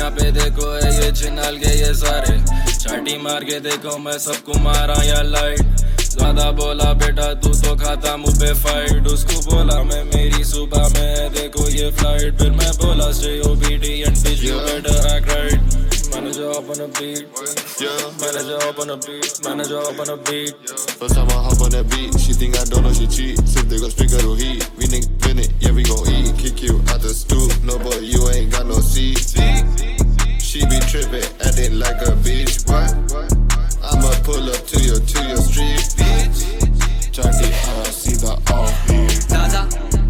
यहाँ पे देखो है ये चिनाल के ये सारे चाटी मार के देखो मैं सबको मारा या लाइट ज्यादा बोला बेटा तू तो खाता मुँह पे फाइट उसको बोला मैं मेरी सुबह में देखो ये फ्लाइट फिर मैं बोला stay obedient bitch you better act right manager up on a beat manager up on a beat manager up on a beat First time I hop on that beat she think I don't know she cheat sip they gon' sprinkle the heat we niggas in it yeah we gon' eat kick you out the stoop no boy you ain't got no seat she be trippin' acting like a bitch what I'ma pull up to your street bitch Charlie I see the all beat Taza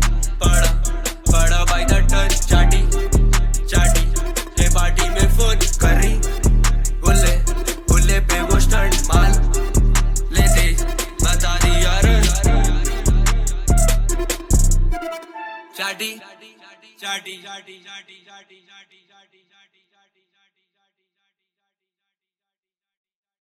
Pada by the touch Charlie Hey party mein phone curry Gulle pe wo stunt mal Lete bata diya run Charlie